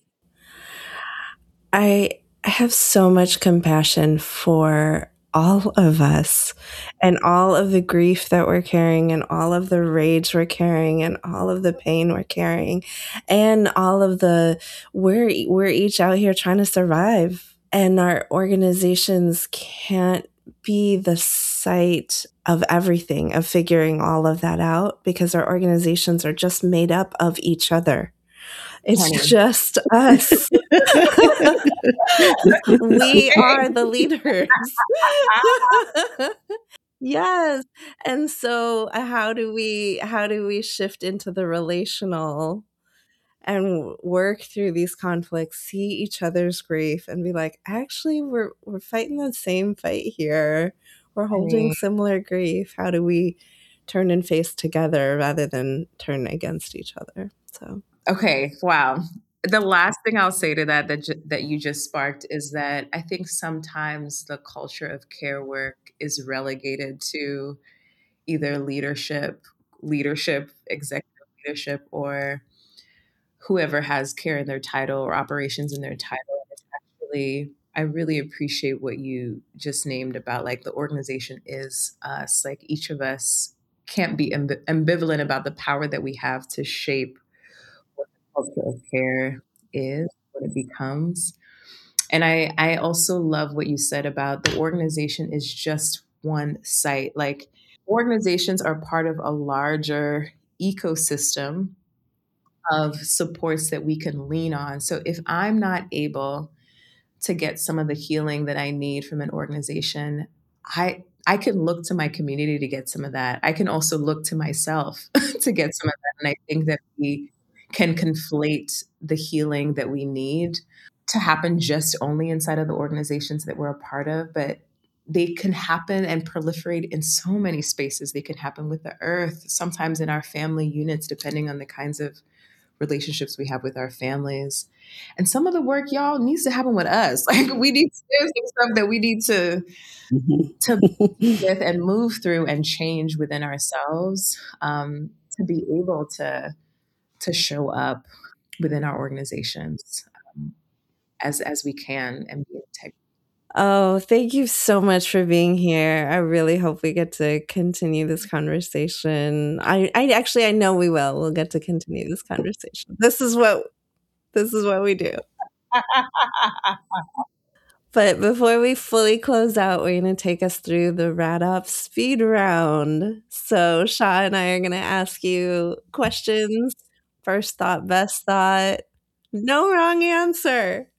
I have so much compassion for all of us and all of the grief that we're carrying and all of the rage we're carrying and all of the pain we're carrying and all of the we're we're each out here trying to survive, and our organizations can't be the site of everything, of figuring all of that out, because our organizations are just made up of each other. It's Honey. just us. We are the leaders. Yes. And so uh, how do we how do we shift into the relational and w- work through these conflicts, see each other's grief and be like, actually we're we're fighting the same fight here. We're holding Honey. similar grief. How do we turn and face together rather than turn against each other? So Okay, wow. The last thing I'll say to that that ju- that you just sparked is that I think sometimes the culture of care work is relegated to either leadership, leadership, executive leadership, or whoever has care in their title or operations in their title. It's actually, I really appreciate what you just named about, like, the organization is us. Like, each of us can't be amb- ambivalent about the power that we have to shape what the culture of care is, what it becomes. And I, I also love what you said about the organization is just one site. Like organizations are part of a larger ecosystem of supports that we can lean on. So if I'm not able to get some of the healing that I need from an organization, I I can look to my community to get some of that. I can also look to myself to get some of that. And I think that we can conflate the healing that we need to happen just only inside of the organizations that we're a part of, but they can happen and proliferate in so many spaces. They can happen with the earth, sometimes in our family units, depending on the kinds of relationships we have with our families. And some of the work, y'all, needs to happen with us. Like we need there's some stuff that we need to to be with and move through and change within ourselves um, to be able to to show up within our organizations um, as as we can and be integral. Oh, thank you so much for being here. I really hope we get to continue this conversation. I, I actually I know we will. We'll get to continue this conversation. This is what this is what we do. But before we fully close out, we're going to take us through the Rad Up speed round. So Sha and I are going to ask you questions. First thought, best thought. No wrong answer.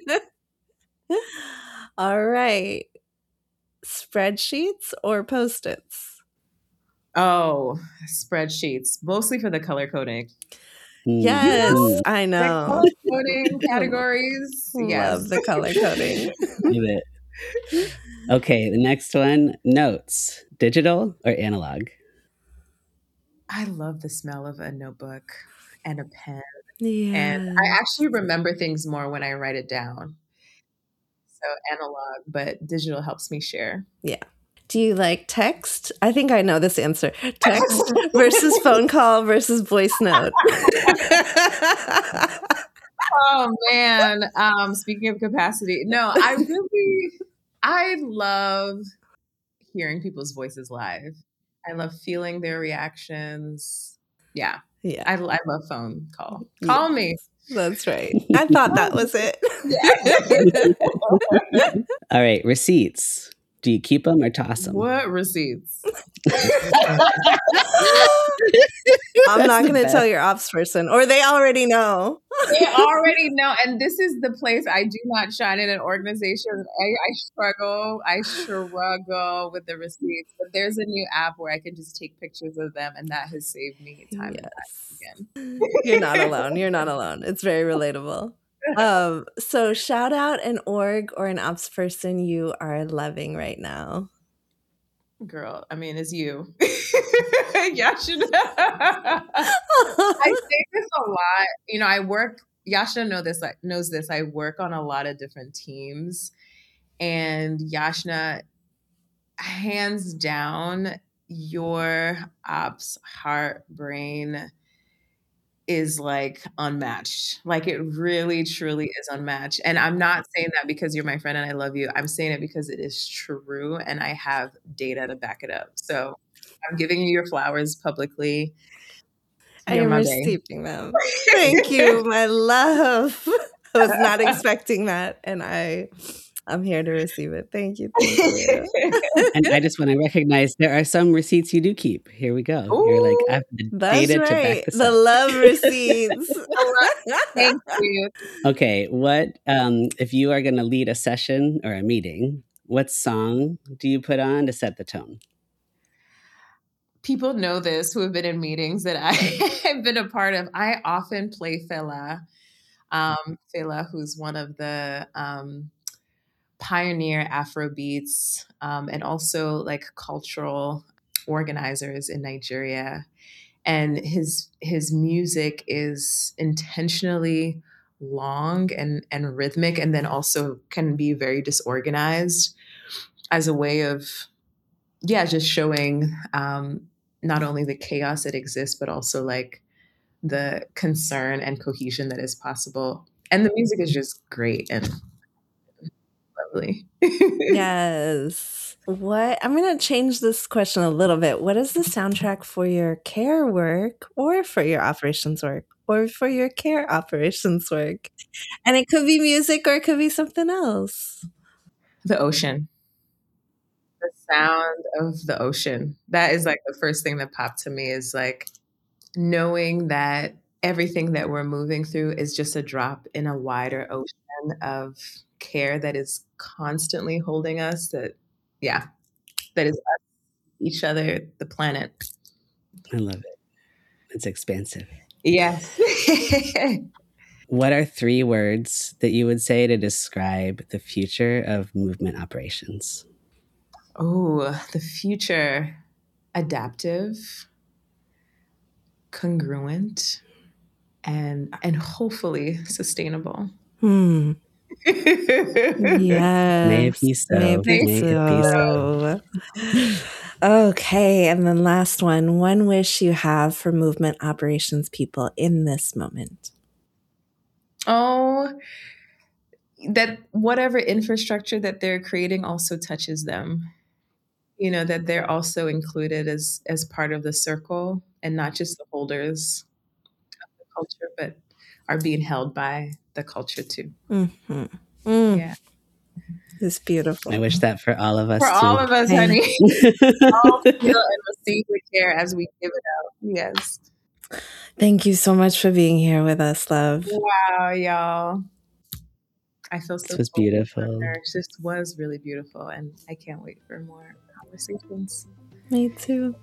All right. Spreadsheets or Post-its? Oh, spreadsheets, mostly for the color coding. Yes, Mhm. I The know. color coding categories. Love Yes. the color coding. Love it. Okay, the next one, notes, digital or analog? I love the smell of a notebook and a pen. Yeah. And I actually remember things more when I write it down. So analog, but digital helps me share. Yeah. Do you like text? I think I know this answer. Text versus phone call versus voice note. Oh man. Um, speaking of capacity, no, I really, I love hearing people's voices live. I love feeling their reactions. Yeah. Yeah. I, I love phone call. Call Yes, me. That's right. I thought that was it. All right, receipts. Do you keep them or toss them? What receipts? I'm not going to tell your ops person, or they already know. They already know. And this is the place I do not shine in an organization. I, I struggle. I struggle with the receipts. But there's a new app where I can just take pictures of them, and that has saved me time Yes. and time again. You're not alone. You're not alone. It's very relatable. Um, so shout out an org or an ops person you are loving right now. Girl, I mean, it's you. Yashna. I say this a lot. You know, I work, Yashna know this, like, knows this. I work on a lot of different teams. And Yashna, hands down, your ops heart, brain is like unmatched. Like it really, truly is unmatched. And I'm not saying that because you're my friend and I love you. I'm saying it because it is true and I have data to back it up. So I'm giving you your flowers publicly. I You're am my bae. receiving them. Thank you, my love. I was not expecting that, and I, I'm here to receive it. Thank you, thank you. And I just want to recognize there are some receipts you do keep. Here we go. You're like, I have the That's data right. to back this the up. love receipts. Thank you. Okay, what um, if you are going to lead a session or a meeting? What song do you put on to set the tone? People know this who have been in meetings that I have been a part of. I often play Fela. Um, Fela, who's one of the um, pioneer Afrobeats um, and also like cultural organizers in Nigeria. And his his music is intentionally long and, and rhythmic, and then also can be very disorganized as a way of, yeah, just showing um, not only the chaos that exists, but also like the concern and cohesion that is possible. And the music is just great and love Totally. Yes. What? I'm going to change this question a little bit. What is the soundtrack for your care work or for your operations work or for your care operations work? And it could be music or it could be something else. The ocean. The sound of the ocean. That is like the first thing that popped to me, is like knowing that everything that we're moving through is just a drop in a wider ocean of care that is constantly holding us, that, yeah, that is us, each other, the planet. I love it. It's expansive. Yes. What are three words that you would say to describe the future of movement operations? Oh, the future: adaptive, congruent, and and hopefully sustainable. Hmm. Yes. May it be so. May it be May it be so. so. Okay. And then last one. One wish you have for movement operations people in this moment. Oh, that whatever infrastructure that they're creating also touches them. You know, that they're also included as as part of the circle, and not just the holders of the culture, but are being held by the culture too. Mm-hmm. Mm. Yeah. It's beautiful. I wish that for all of us For too. all of us, honey. All feel and receive the care as we give it out. Yes. Thank you so much for being here with us, love. Wow, y'all. I feel so This was full. beautiful. This was really beautiful, and I can't wait for more conversations. Me too.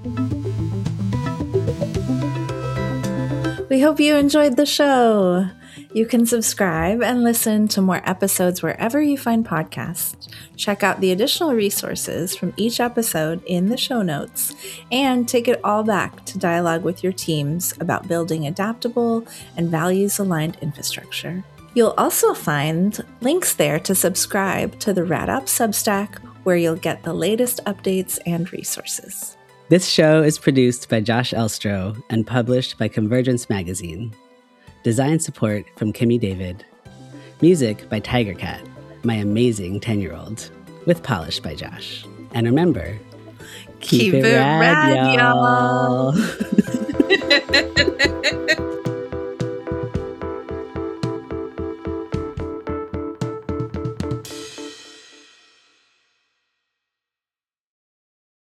We hope you enjoyed the show. You can subscribe and listen to more episodes wherever you find podcasts. Check out the additional resources from each episode in the show notes, and take it all back to dialogue with your teams about building adaptable and values-aligned infrastructure. You'll also find links there to subscribe to the RadOps Substack, where you'll get the latest updates and resources. This show is produced by Josh Elstro and published by Convergence Magazine. Design support from Kimmy David. Music by Tiger Cat, my amazing ten-year-old, with polish by Josh. And remember, keep, keep it, it rad, rad y'all. y'all.